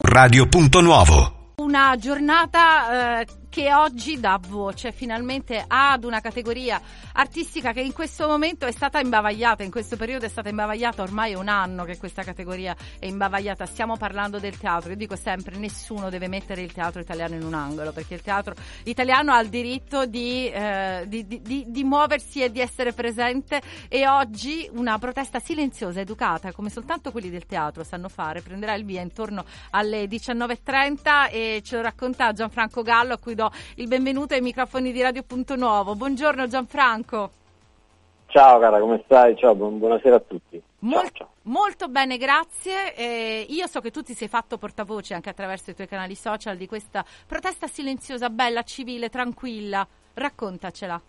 Radio.Nuovo. Una giornata che oggi dà voce finalmente ad una categoria artistica che in questo momento è stata imbavagliata, in questo periodo è stata imbavagliata, ormai è un anno che questa categoria è imbavagliata. Stiamo parlando del teatro. Io dico sempre, nessuno deve mettere il teatro italiano in un angolo, perché il teatro italiano ha il diritto di muoversi e di essere presente, e oggi una protesta silenziosa, educata, come soltanto quelli del teatro sanno fare, prenderà il via intorno alle 19:30 e ce lo racconta Gianfranco Gallo, a cui do il benvenuto ai microfoni di Radio.Nuovo. Buongiorno Gianfranco. Ciao cara, come stai? Ciao, buonasera a tutti. Ciao. Molto bene, grazie. Io so che tu ti sei fatto portavoce anche attraverso i tuoi canali social di questa protesta silenziosa, bella, civile, tranquilla. Raccontacela.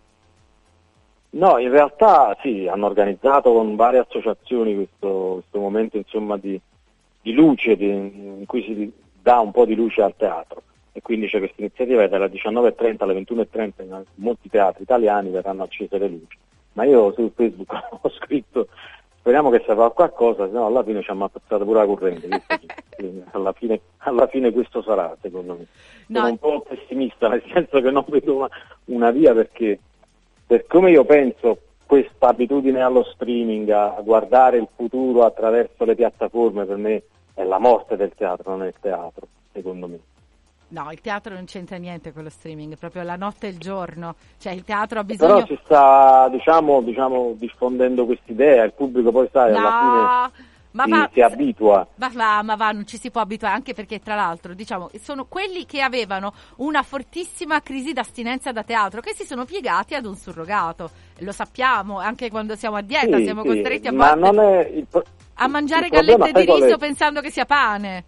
No, in realtà sì, hanno organizzato con varie associazioni questo momento, insomma, di luce, in cui si dà un po' di luce al teatro. E quindi c'è questa iniziativa, dalle 19:30 alle 21:30 in molti teatri italiani verranno accese le luci. Ma io su Facebook ho scritto: speriamo che serva a qualcosa, se no alla fine ci hanno ammazzato pure la corrente. alla fine questo sarà, secondo me. Sono un po' pessimista, nel senso che non vedo una via, perché per come io penso, questa abitudine allo streaming, a guardare il futuro attraverso le piattaforme, per me è la morte del teatro, non è il teatro, secondo me. No, il teatro non c'entra niente con lo streaming, è proprio la notte e il giorno, cioè il teatro ha bisogno... Però si sta, diciamo, diffondendo quest'idea, il pubblico poi sai, alla fine si abitua. Ma non ci si può abituare, anche perché tra l'altro, diciamo, sono quelli che avevano una fortissima crisi d'astinenza da teatro, che si sono piegati ad un surrogato, lo sappiamo, anche quando siamo a dieta, siamo costretti a a mangiare gallette di riso pensando che sia pane.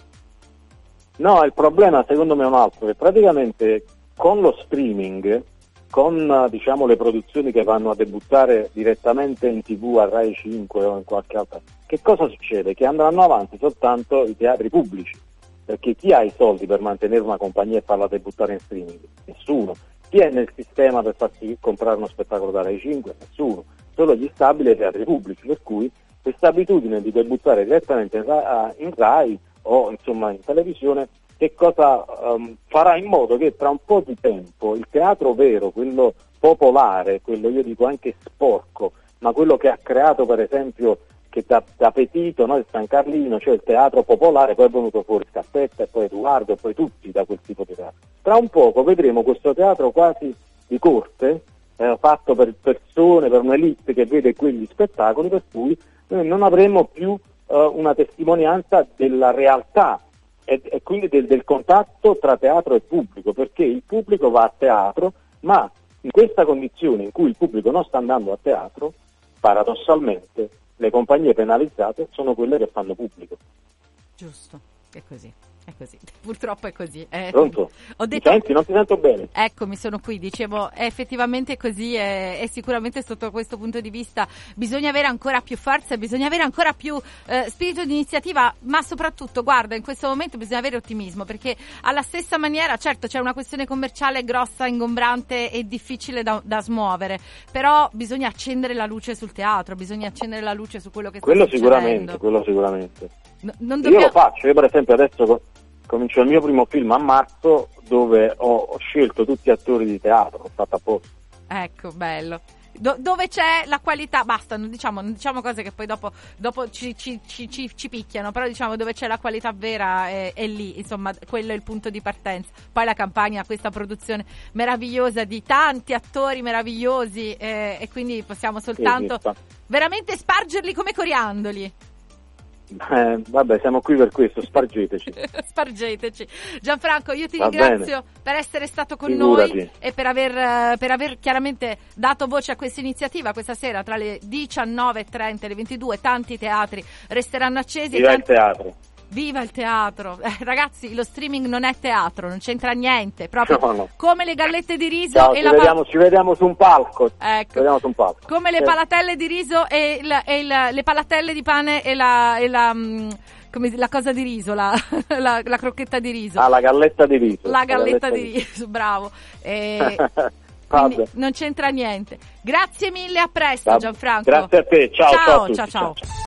No, il problema secondo me è un altro, che praticamente con lo streaming, con diciamo le produzioni che vanno a debuttare direttamente in TV, a Rai 5 o in qualche altra, che cosa succede? Che andranno avanti soltanto i teatri pubblici, perché chi ha i soldi per mantenere una compagnia e farla debuttare in streaming? Nessuno. Chi è nel sistema per farsi comprare uno spettacolo da Rai 5? Nessuno. Solo gli stabili e i teatri pubblici, per cui questa abitudine di debuttare direttamente in Rai o insomma in televisione, che cosa farà in modo che tra un po' di tempo il teatro vero, quello popolare, quello io dico anche sporco, ma quello che ha creato per esempio, che da Petito, no, il San Carlino, cioè il teatro popolare, poi è venuto fuori Scappetta e poi Edoardo e poi tutti da quel tipo di teatro. Tra un poco vedremo questo teatro quasi di corte, fatto per persone, per un'elite che vede quegli spettacoli, per cui noi non avremo più una testimonianza della realtà e quindi del contatto tra teatro e pubblico, perché il pubblico va a teatro, ma in questa condizione in cui il pubblico non sta andando a teatro, paradossalmente le compagnie penalizzate sono quelle che fanno pubblico. Giusto, è così. È così, purtroppo è così. Pronto? Mi senti? Non ti sento bene. Eccomi, sono qui, dicevo, è effettivamente così e sicuramente sotto questo punto di vista bisogna avere ancora più forza, bisogna avere ancora più spirito di iniziativa, ma soprattutto, guarda, in questo momento bisogna avere ottimismo, perché alla stessa maniera, certo c'è una questione commerciale grossa, ingombrante e difficile da smuovere, però bisogna accendere la luce sul teatro, bisogna accendere la luce su quello che sta succedendo. Quello sicuramente. Non dobbiamo... Io lo faccio, io per esempio adesso comincio il mio primo film a marzo, dove ho scelto tutti attori di teatro, l'ho fatto apposta. Ecco, bello. Dove c'è la qualità, basta, non diciamo cose che poi dopo ci picchiano, però diciamo dove c'è la qualità vera è lì, insomma, quello è il punto di partenza. Poi la Campania ha questa produzione meravigliosa di tanti attori meravigliosi e quindi possiamo soltanto veramente spargerli come coriandoli. Vabbè, siamo qui per questo, spargeteci. Spargeteci. Gianfranco, io ti ringrazio per essere stato con noi e per aver chiaramente dato voce a questa iniziativa. Questa sera tra le 19:30 e le 22 tanti teatri resteranno accesi. Viva il teatro! Viva il teatro! Ragazzi, lo streaming non è teatro, non c'entra niente, proprio no. Come le gallette di riso. Ciao, ci vediamo su un palco. Ecco. Ci vediamo su un palco. Come le palatelle di riso e le palatelle di pane e la cosa di riso, la crocchetta di riso. La galletta di riso. La galletta di riso, bravo. Quindi non c'entra niente. Grazie mille, a presto Gianfranco. Grazie a te, ciao. Ciao.